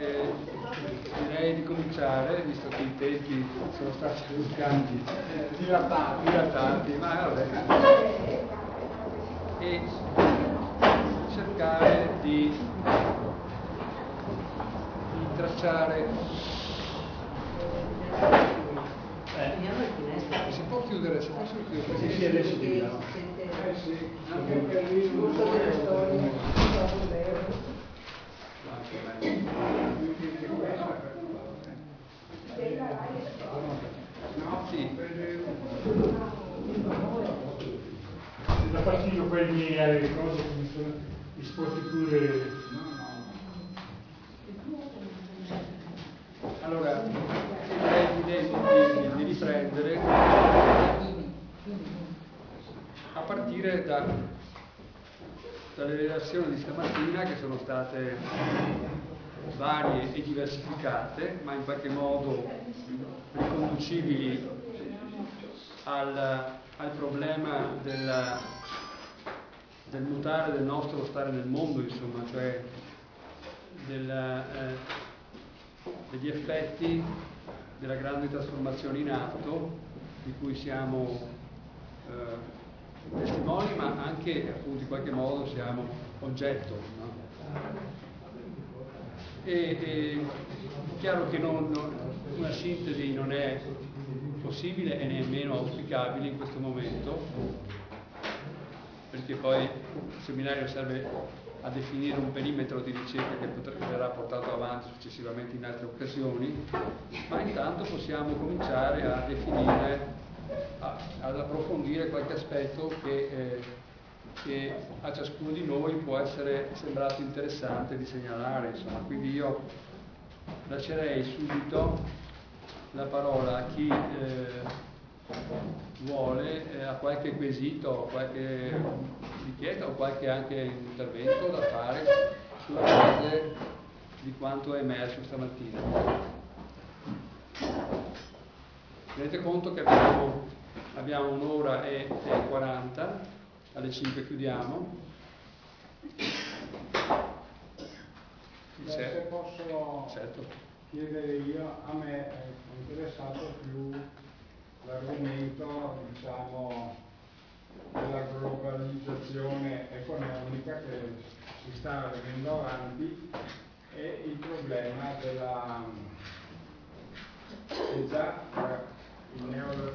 direi di cominciare, visto che i tempi sono stati lunghi, dilatati, ma vabbè, e cercare di tracciare. Si può chiudere, si possono chiudere, perché si respira. Sì, anche per il flusso delle storie. Sì. Da fastidio poi mi alle cose che mi sono disposti pure. Allora, direi di riprendere a partire dalle relazioni di stamattina, che sono state varie e diversificate, ma in qualche modo riconducibili al problema del mutare del nostro stare nel mondo, insomma, cioè degli effetti della grande trasformazione in atto, di cui siamo testimoni, ma anche appunto in qualche modo siamo oggetto, no? È chiaro che una sintesi non è possibile e nemmeno auspicabile in questo momento, perché poi il seminario serve a definire un perimetro di ricerca che verrà portato avanti successivamente in altre occasioni, ma intanto possiamo cominciare a definire, ad approfondire qualche aspetto che a ciascuno di noi può essere sembrato interessante di segnalare, insomma. Quindi io lascerei subito la parola a chi vuole, a qualche quesito, a qualche richiesta o qualche anche intervento da fare sulla base di quanto è emerso stamattina. Tenete conto che abbiamo un'ora e 40, alle 5 chiudiamo. Se posso chiedere io, a me è interessato più l'argomento, diciamo, della globalizzazione economica che si sta venendo avanti e il problema che già il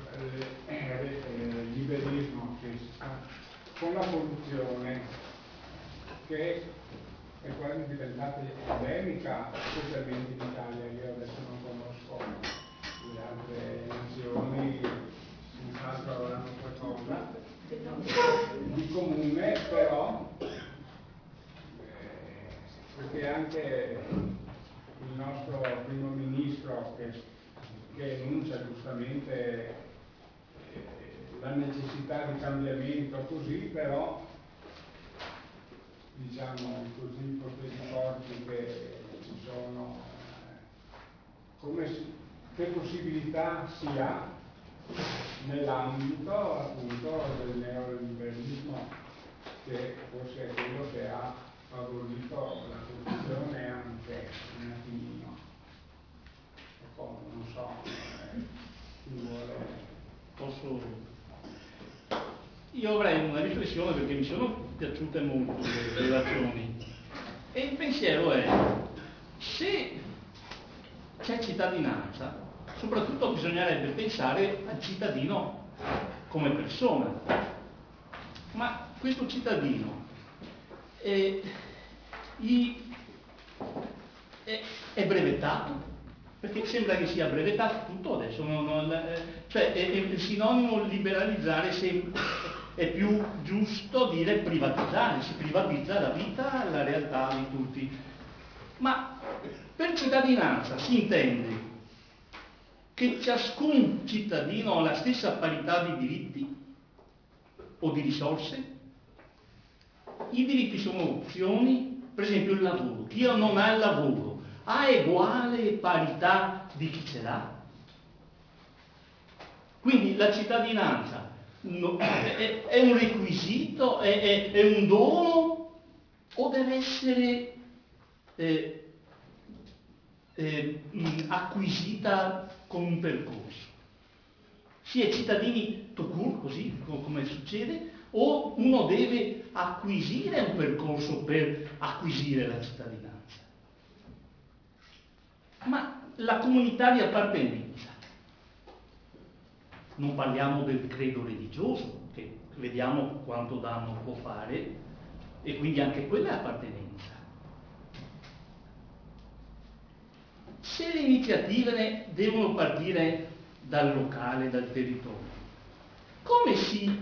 neoliberismo che sta con la corruzione che è quasi diventata endemica, specialmente in Italia. Io adesso non conosco le altre nazioni, senz'altro avranno qualcosa di comune, però perché anche il nostro primo ministro che enuncia giustamente la necessità di cambiamento così, però diciamo così i poteri forti che ci sono, che possibilità si ha nell'ambito appunto del neoliberismo, che forse è quello che ha favorito la corruzione anche un attimino. Ecco, non so, chi vuole. Posso? Io avrei una riflessione, perché mi sono piaciute molto le relazioni, e il pensiero è: se c'è cittadinanza, soprattutto bisognerebbe pensare al cittadino come persona. Ma questo cittadino è brevettato? Perché sembra che sia brevettato tutto adesso, cioè è il sinonimo liberalizzare, è più giusto dire privatizzare, si privatizza la vita, la realtà di tutti. Ma per cittadinanza si intende che ciascun cittadino ha la stessa parità di diritti o di risorse? I diritti sono opzioni, per esempio il lavoro. Chi non ha il lavoro ha uguale parità di chi ce l'ha? Quindi la cittadinanza è un requisito, è un dono, o deve essere acquisita con un percorso. Si è cittadini tout court, così come succede, o uno deve acquisire un percorso per acquisire la cittadinanza. Ma la comunità di appartenenza, non parliamo del credo religioso, che vediamo quanto danno può fare, e quindi anche quella è appartenenza. Se le iniziative devono partire dal locale, dal territorio, come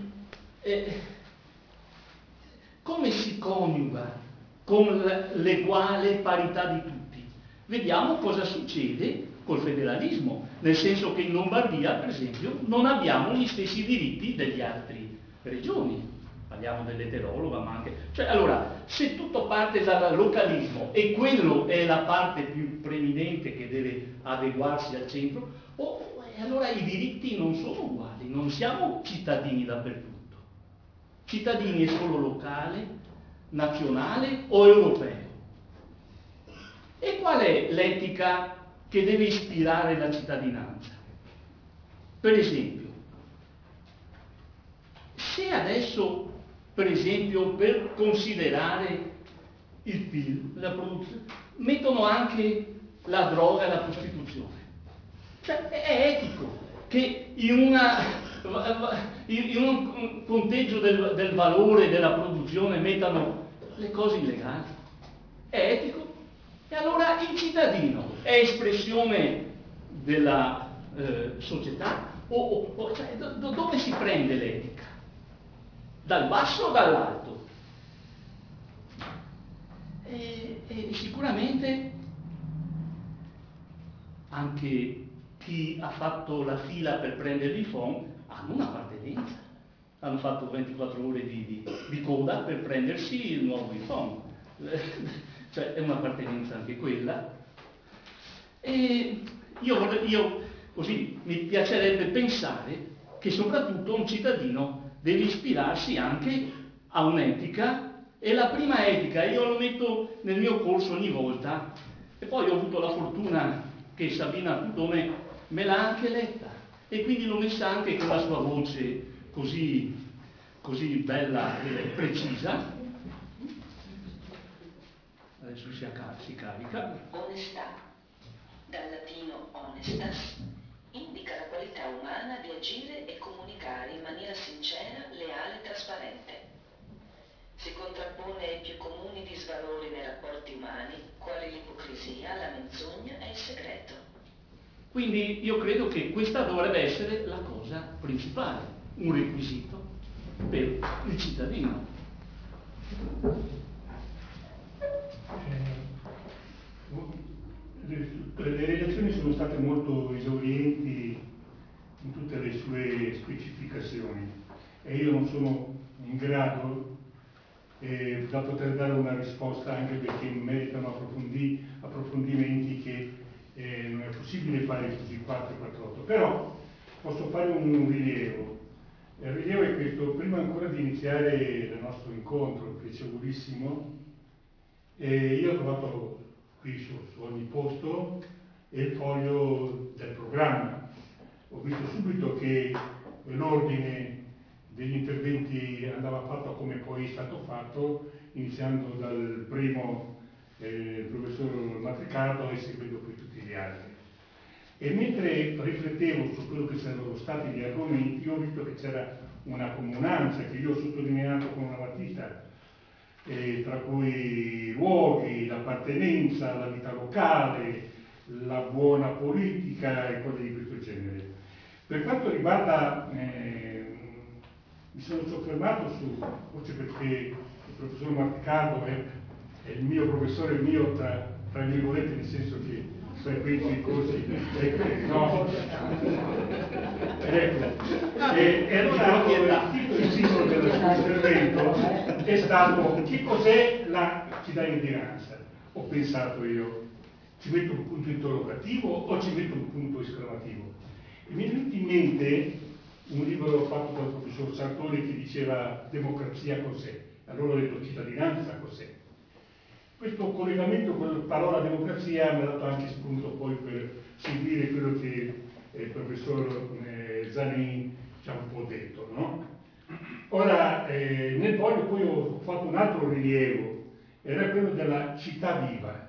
si coniuga con l'eguale parità di tutti? Vediamo cosa succede col federalismo, nel senso che in Lombardia, per esempio, non abbiamo gli stessi diritti degli altri regioni. Parliamo dell'eterologa, ma anche... Cioè, allora, se tutto parte dal localismo e quello è la parte più preminente che deve adeguarsi al centro, allora i diritti non sono uguali, non siamo cittadini dappertutto. Cittadini è solo locale, nazionale o europeo. E qual è l'etica che deve ispirare la cittadinanza? Per esempio, se adesso, per esempio, per considerare il PIL, la produzione, mettono anche la droga e la prostituzione. Cioè è etico che in un conteggio del valore della produzione mettano le cose illegali. È etico? E allora il cittadino è espressione della società? Cioè, dove si prende l'etica? Dal basso o dall'alto? E sicuramente anche chi ha fatto la fila per prendere l'iPhone hanno un'appartenenza. Hanno fatto 24 ore di coda per prendersi il nuovo iPhone. Cioè è un'appartenenza anche quella. E io così mi piacerebbe pensare che soprattutto un cittadino deve ispirarsi anche a un'etica, e la prima etica io lo metto nel mio corso ogni volta, e poi ho avuto la fortuna che Sabina Tutone me l'ha anche letta, e quindi l'ho messa anche con la sua voce così bella e precisa. Adesso si carica. Onestà, dal latino honestas, indica la qualità umana di agire e comunicare in maniera sincera, leale e trasparente. Si contrappone ai più comuni disvalori nei rapporti umani, quali l'ipocrisia, la menzogna e il segreto. Quindi io credo che questa dovrebbe essere la cosa principale, un requisito per il cittadino. Le relazioni sono state molto esaurienti in tutte le sue specificazioni e io non sono in grado da poter dare una risposta, anche perché meritano approfondimenti che non è possibile fare così 4-4-8, però posso fare un rilievo. Il rilievo è questo: prima ancora di iniziare il nostro incontro piacevolissimo, io ho trovato qui su ogni posto il foglio del programma. Ho visto subito che l'ordine degli interventi andava fatto come poi è stato fatto, iniziando dal primo il professor Matricato e seguendo poi tutti gli altri. E mentre riflettevo su quello che sarebbero stati gli argomenti, ho visto che c'era una comunanza che io ho sottolineato con una matita, tra cui i luoghi, l'appartenenza, la vita locale, la buona politica e cose di questo genere. Per quanto riguarda, mi sono soffermato su, forse perché il professor Marticardo è il mio professore, il mio tra virgolette, nel senso che frequento i corsi, no? E allora il titolo del suo intervento è stato: che cos'è la cittadinanza? Ho pensato io, ci metto un punto interrogativo o ci metto un punto esclamativo? E mi è venuto in mente un libro fatto dal professor Sartori che diceva democrazia cos'è? Allora ho detto cittadinanza cos'è? Questo collegamento con la parola democrazia mi ha dato anche spunto poi per seguire quello che il professor Zanin ci ha un po' detto, no? Ora, nel foglio poi ho fatto un altro rilievo, era quello della città viva.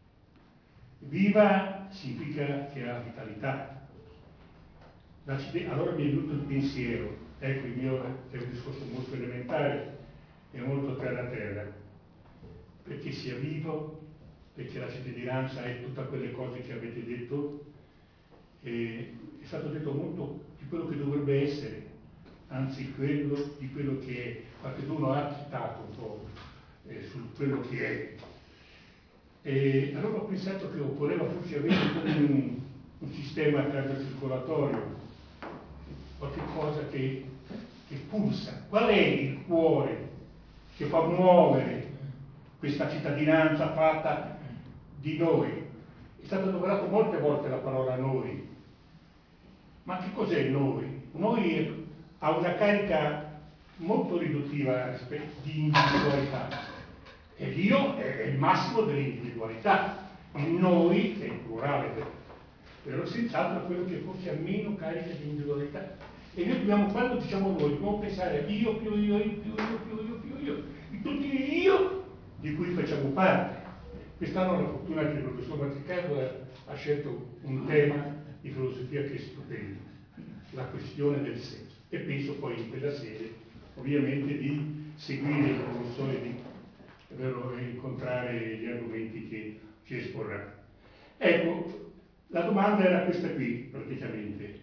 Viva significa che ha vitalità. Allora mi è venuto il pensiero, ecco, il mio è un discorso molto elementare e molto terra-terra, perché sia vivo, perché la cittadinanza è tutte quelle cose che avete detto, è stato detto molto di quello che dovrebbe essere, anzi di quello che è. Qualcuno ha citato un po' su quello che è. E allora ho pensato che occorreva forse avere un sistema cardiocircolatorio, qualche cosa che pulsa. Qual è il cuore che fa muovere questa cittadinanza fatta di noi? È stata adoperata molte volte la parola noi. Ma che cos'è noi? Noi ha una carica molto riduttiva di individualità. E l'io è il massimo dell'individualità. Il noi, che è il plurale, però senz'altro è quello che forse ha meno carica di individualità. E noi dobbiamo, quando diciamo noi, dobbiamo pensare a io più io, di tutti gli io di cui facciamo parte. Quest'anno la fortuna che il professor Mazzicardo ha scelto un tema di filosofia che è stupendo, la questione del senso. E penso poi in quella sede, ovviamente, di seguire il professore, di incontrare gli argomenti che ci esporrà. Ecco, la domanda era questa qui, praticamente.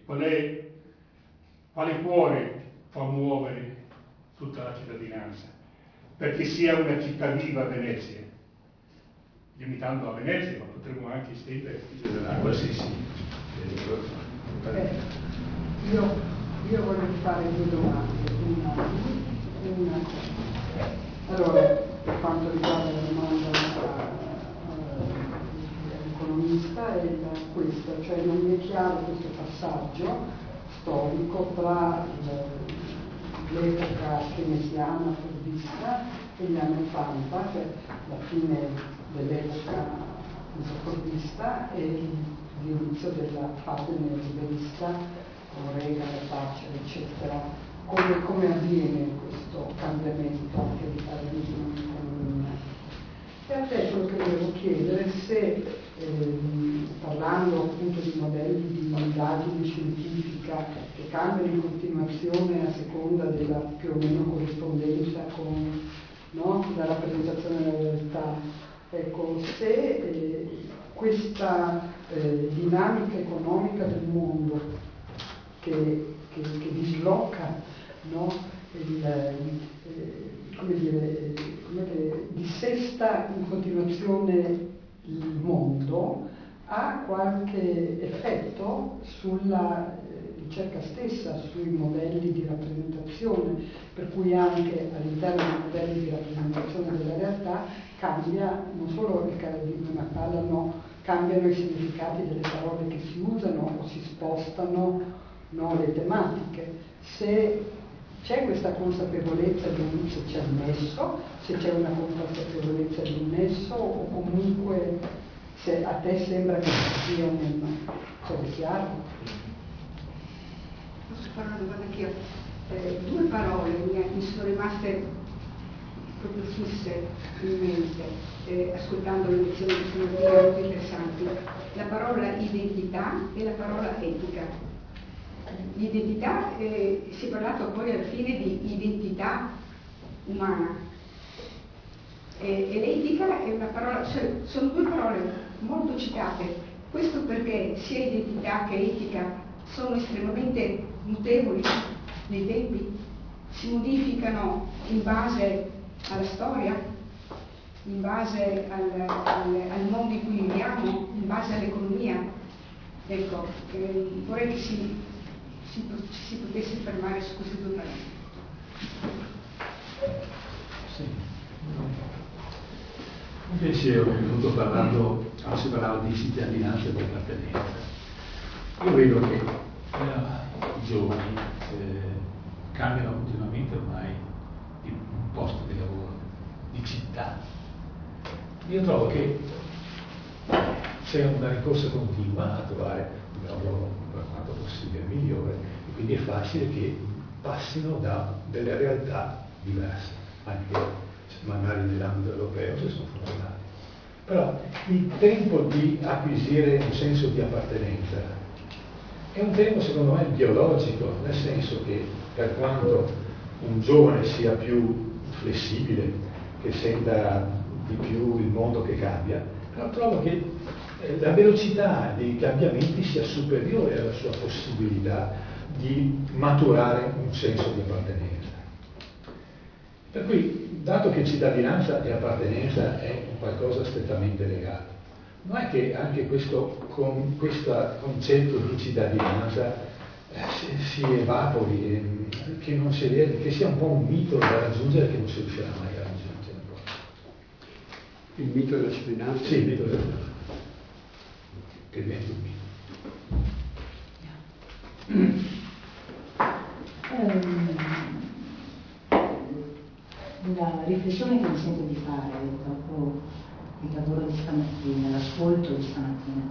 Quale cuore fa muovere tutta la cittadinanza? Perché sia una città viva Venezia, limitando a Venezia, ma potremmo anche estendere a qualsiasi. Io voglio fare due domande. Una. Allora, per quanto riguarda la domanda dell'economista è questa, cioè non mi è chiaro questo passaggio storico tra l'epoca keynesiana fordista e gli anni 80, cioè la fine dell'epoca fordista e l'inizio della fase neoliberista con Reagan, Thatcher, eccetera. Come avviene questo cambiamento anche di paradigma nell'economia? E a te quello che volevo chiedere se, parlando appunto di modelli di indagine scientifica che cambiano in continuazione a seconda della più o meno corrispondenza con, no, la rappresentazione della realtà, ecco, se questa dinamica economica del mondo che disloca, no, dissesta in continuazione il mondo, ha qualche effetto sulla ricerca stessa, sui modelli di rappresentazione, per cui anche all'interno dei modelli di rappresentazione della realtà cambia non solo il paradigma, ma cambiano i significati delle parole che si usano o si spostano, no, le tematiche. Se c'è questa consapevolezza se c'è un nesso, se c'è una consapevolezza di un nesso, o comunque se a te sembra che ci sia è chiaro? Posso fare una domanda anch'io? Due parole mi sono rimaste proprio fisse in mente, ascoltando le lezioni di stamattina molto interessanti. La parola identità e la parola etica. L'identità, si è parlato poi alla fine di identità umana e l'etica è una parola, cioè, sono due parole molto citate, questo perché sia identità che etica sono estremamente mutevoli nei tempi, si modificano in base alla storia, in base al mondo in cui viviamo, in base all'economia. Ecco, vorrei che si potesse fermare su queste due parole. Sì. Un pensiero che è venuto parlando, si parlava di cittadinanza e di appartenenza. Io vedo che i giovani cambiano continuamente ormai di posto di lavoro, di città. io trovo che c'è una ricorsa continua a trovare un lavoro per quanto possibile migliore, e quindi è facile che passino da delle realtà diverse, anche magari nell'ambito europeo se sono funzionali. Però il tempo di acquisire un senso di appartenenza è un tempo secondo me biologico, nel senso che per quanto un giovane sia più flessibile, che senta di più il mondo che cambia, però trovo che la velocità dei cambiamenti sia superiore alla sua possibilità di maturare un senso di appartenenza. Per cui, dato che cittadinanza e appartenenza è qualcosa strettamente legato, non è che anche questo concetto di cittadinanza si evapori, che non si vede, che sia un po' un mito da raggiungere che non si riuscirà mai a raggiungere. Il mito della cittadinanza? Sì, il mito della cittadinanza. Che diventa un mito. La riflessione che mi sento di fare dopo il lavoro di stamattina, l'ascolto di stamattina,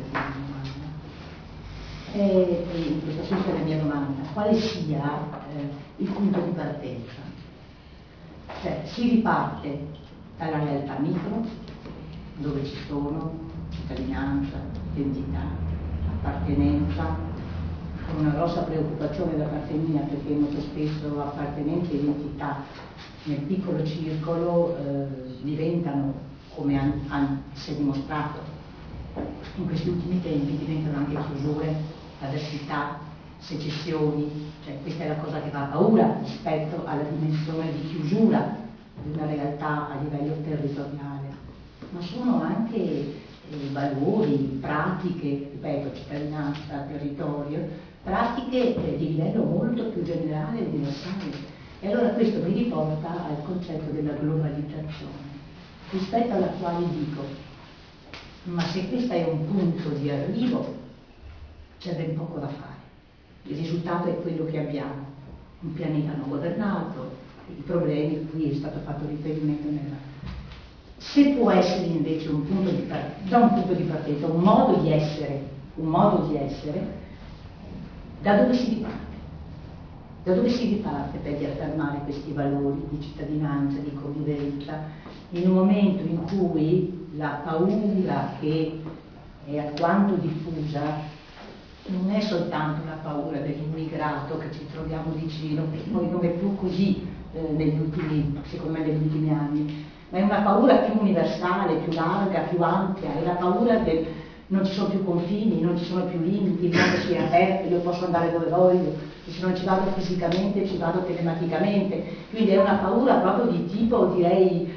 e in questo senso la mia domanda, quale sia il punto di partenza? Cioè, si riparte dalla realtà micro, dove ci sono cittadinanza, identità, appartenenza, con una grossa preoccupazione da parte mia, perché molto spesso appartenenza e identità nel piccolo circolo diventano, come si è dimostrato in questi ultimi tempi, diventano anche chiusure, avversità, secessioni, cioè questa è la cosa che fa paura rispetto alla dimensione di chiusura di una realtà a livello territoriale, ma sono anche valori, pratiche, ripeto, cittadinanza, territorio, pratiche di livello molto più generale e universale. E allora questo mi riporta al concetto della globalizzazione, rispetto alla quale dico, ma se questo è un punto di arrivo, c'è ben poco da fare. Il risultato è quello che abbiamo, un pianeta non governato, i problemi a cui è stato fatto riferimento nella... Se può essere invece un punto di partenza, non un punto di partenza, un modo di essere, da dove si riparte? Da dove si riparte per riaffermare questi valori di cittadinanza, di convivenza, in un momento in cui la paura che è alquanto diffusa non è soltanto la paura dell'immigrato che ci troviamo vicino, che poi non è più così secondo me negli ultimi anni, ma è una paura più universale, più larga, più ampia, è la paura del non ci sono più confini, non ci sono più limiti, il mondo si è aperto, io posso andare dove voglio, e se non ci vado fisicamente ci vado telematicamente, quindi è una paura proprio di tipo, direi,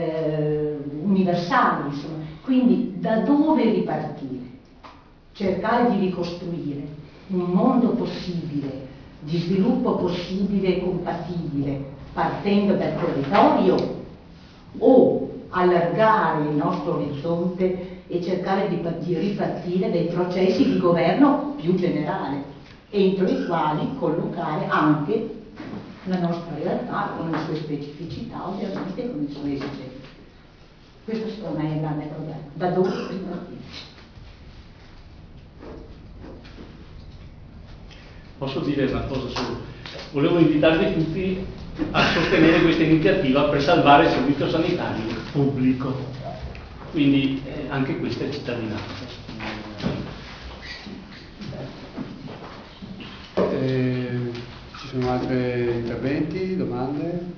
universale, insomma. Quindi da dove ripartire? Cercare di ricostruire un mondo possibile, di sviluppo possibile e compatibile, partendo dal territorio, o allargare il nostro orizzonte e cercare di ripartire dai processi di governo più generale, entro i quali collocare anche la nostra realtà con le sue specificità, ovviamente con le sue esigenze. Questo secondo me è il grande problema. Da dove ripartire? Posso dire una cosa solo? Volevo invitarvi tutti a sostenere questa iniziativa per salvare il servizio sanitario pubblico. Quindi anche questa è cittadinanza. Ci sono altri interventi, domande?